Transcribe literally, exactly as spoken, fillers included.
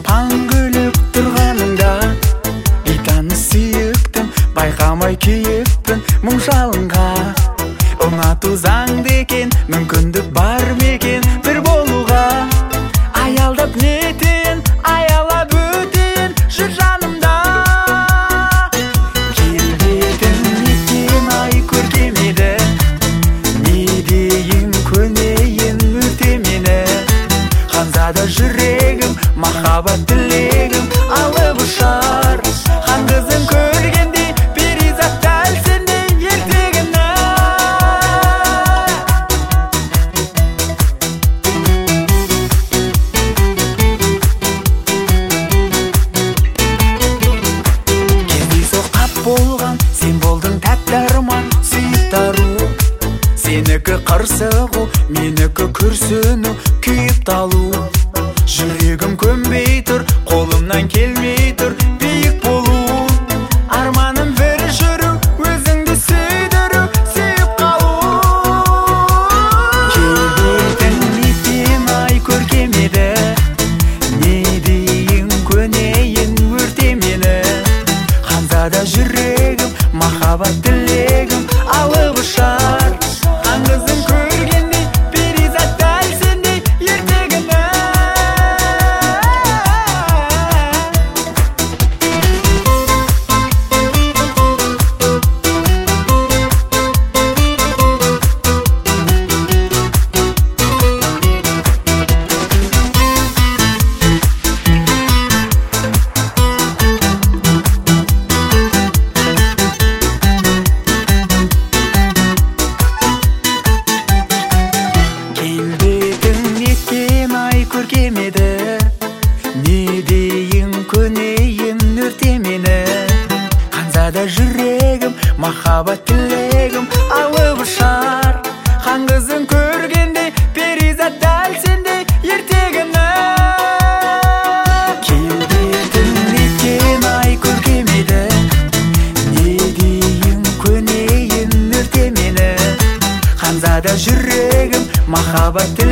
паң күліп тұрғаныңда бейтаныс сүйіктім, байқамай күйіппін мұң жалынға. Ұнату заңды екен, мүмкіндік бар ма екен бір болуға. Аялдап нетейін, аялап өтейін жүр жанымда. Келбетің неткен ай көркем еді, не дейін көнейін өрте мені. Ханзада жүрегім, махаббат тілегім алып ұшар. Хан қызын көргенде перизат дәл сендей ертегіні. Кездейсоқ қап болған, сен болдың тәтті арман, сүйіп тару. Сенікі қырсығу, менікі күрсіну, күйіп талу. Жүрегім көнбей тұр, қолымнан келмей тұр биік болу. Арманым бір жүру, өзіңді сүйдіру, сүйіп қалу. Келбетің неткен ай көркем еді, не дейін көнейін өрте мені. Ханзада жүрегім, махаббат тілегім алып ұшар. Хан қызын көргенде перизат дәл сендей ертегіні. Көркем еді, не дейін көнейін өрте мені. Ханзада жүрегім, махаббат тілегім алып ұшар. Хан қызын көргенде перизат дәл сендей ертегіні. Келбетің неткен ай көркем еді, не дейін көнейін өрте мені. Ханзада жүрегім, махаббат